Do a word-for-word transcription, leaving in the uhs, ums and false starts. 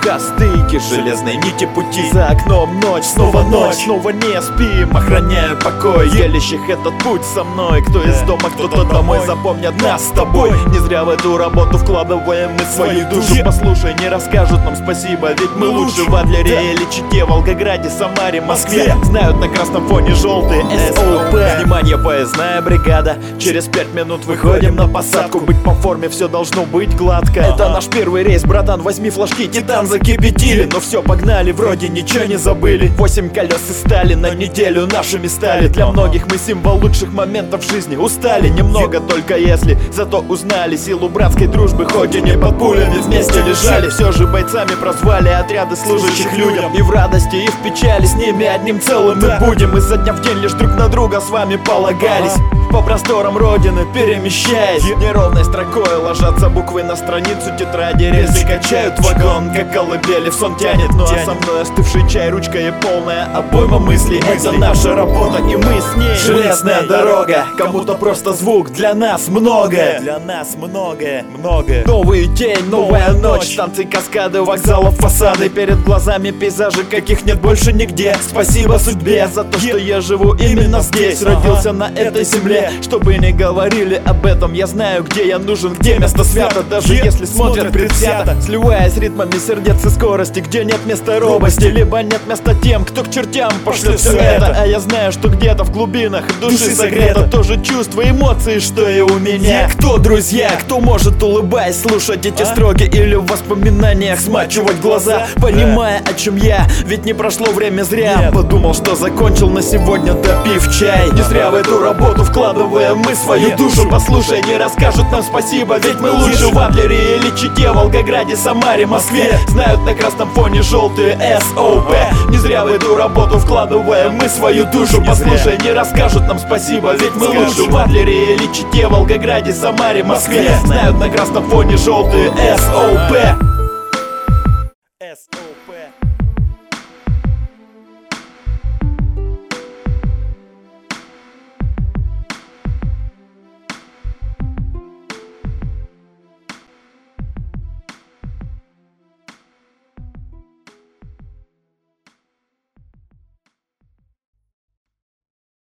Костыки, железные нити пути. За окном ночь, снова ночь, снова не спим, охраняя покой, делящих этот путь со мной. Кто из дома, кто-то домой, запомнят нас с тобой. Не зря в эту работу вкладываем мы свою душу. Послушай, не расскажут нам спасибо, ведь мы лучше в Адлере или Чите, Волгограде, Самаре, Москве. Знают на красном фоне желтые эс о пэ. Внимание, поездная бригада, через пять минут выходим на посадку. Быть по форме, все должно быть гладко. Это наш первый рейс, братан, возьми флажки, Титан закипятили. Но все, погнали, вроде ничего не забыли. Восемь колес и стали на неделю нашими стали. Для многих мы символ лучших моментов в жизни. Устали немного, только если зато узнали силу братской дружбы. Хоть и не под пулями вместе лежали, все же бойцами прозвали отряды служащих людям. И в радости, и в печали с ними одним целым мы будем. Изо дня в день лишь друг на друга с вами полагались. По просторам родины перемещаясь, неровной строкой ложатся буквы на страницу тетради. Рельсы качают вагон, как колыбели в сон тянет. Ну а со мной остывший чай, ручка и полная обойма мыслей. Это наша работа, и мы с ней. Железная дорога, кому-то просто звук, для нас многое. Для нас многое, многое. Новый день, новая ночь, танцы, каскады, вокзалов, фасады. Перед глазами пейзажи, каких нет больше нигде. Спасибо судьбе за то, что я живу именно здесь. Родился на этой земле. Чтобы не говорили об этом, я знаю, где я нужен, где место свято. Даже если смотрят предвзято, сливаясь ритмами сердец и скорости, где нет места робости, либо нет места тем, кто к чертям пошлет все это. А я знаю, что где-то в глубинах души согрето тоже чувства, эмоции, что и у меня. Кто друзья, кто может, улыбаясь, слушать эти строки или в воспоминаниях смачивать глаза, понимая, о чем я, ведь не прошло время зря. Подумал, что закончил на сегодня, допив чай. Не зря в эту работу вкладываем мы свою душу. Послушай, не расскажут нам спасибо, ведь мы лучше в Адлере или Чите, Волгограде, Самаре, Москве. Знают на красном фоне желтые эс о пэ. Не зря в эту работу вкладываем мы свою душу. Послушай, не расскажут нам спасибо, ведь мы лучше в Адлере или Чите, Волгограде, Самаре, Москве. Знают на красном фоне желтые эс о пэ.